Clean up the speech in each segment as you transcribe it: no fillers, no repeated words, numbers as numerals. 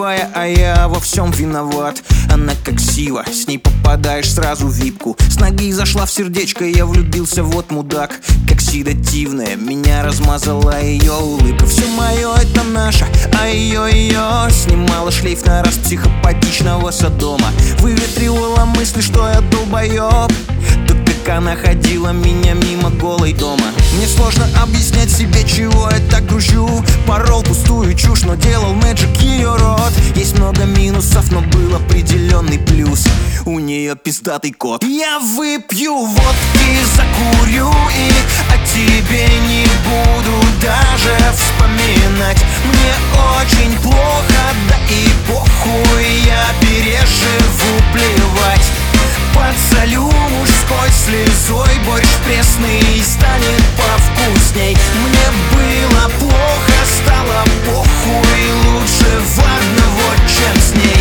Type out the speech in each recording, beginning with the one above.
красивая, а я во всем виноват. Она как сила, с ней попадаешь сразу в випку. С ноги зашла в сердечко, я влюбился, вот мудак. Как седативная, меня размазала ее улыбка. Все мое это наше, а ее снимала шлейф на раз психопатичного Содома. Выветривала мысли, что я долбоеб. Так как она ходила меня мимо голой дома. Мне сложно объяснять себе, чего я так грущу. Порол пустую чушь, но делал мэджик ее рот. Есть много минусов, но был определенный плюс. У нее пиздатый кот. Я выпью водки, закурю и о тебе не буду даже вспоминать. Мне очень плохо, да и похуй, я переживу, плевать. Подсолю мужской слезой, борщ пресный станет повкусней. Мне было плохо, стало похуй, лучше в одного, чем с ней.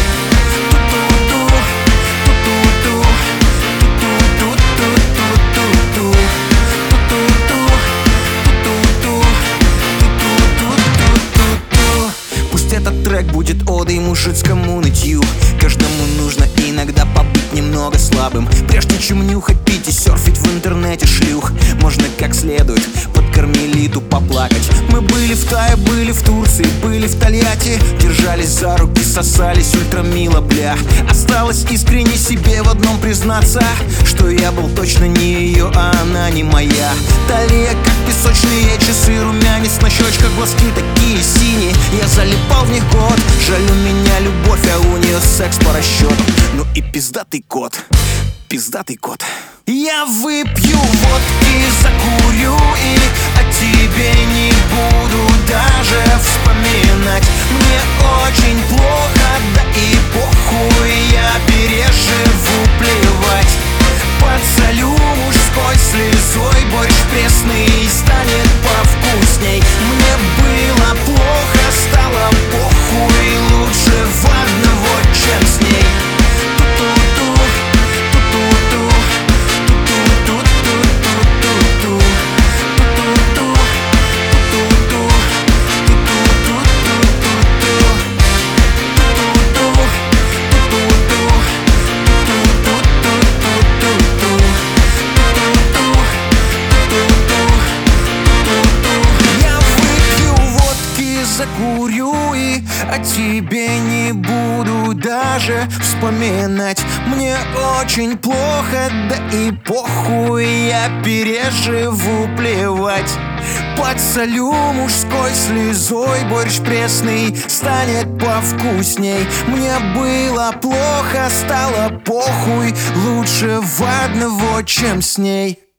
Пусть этот трек будет одой мужицкому нытью. Каждому нужно иногда побыть немного слабым, прежде чем нюхать, пить и серфить в интернете шлюх. Можно как следует под кармелиту поплакать. Мы были в Тае, были в Турции, были в Тольятти. Держались за руки, сосались ультрамило, бля. Осталось искренне себе в одном признаться, что я был точно не ее, а она не моя. Талия как песочные часы, румянец на щечках, глазки такие синие. Я залипал в них год, жаль, у меня любовь, а у нее секс по расчету. Ну и пиздатый кот, пиздатый кот. Я выпью водки, закурю и о тебе не буду даже вспоминать. Мне очень плохо, да и похуй, я переживу, плевать. Подсолю мужской слезой, борщ пресный станет повкусней. Мне было плохо, стало похуй, лучше в одного, чем с ней. Закурю и о тебе не буду даже вспоминать. Мне очень плохо, да и похуй, я переживу, плевать. Подсолю мужской слезой, борщ пресный станет повкусней. Мне было плохо, стало похуй, лучше в одного, чем с ней.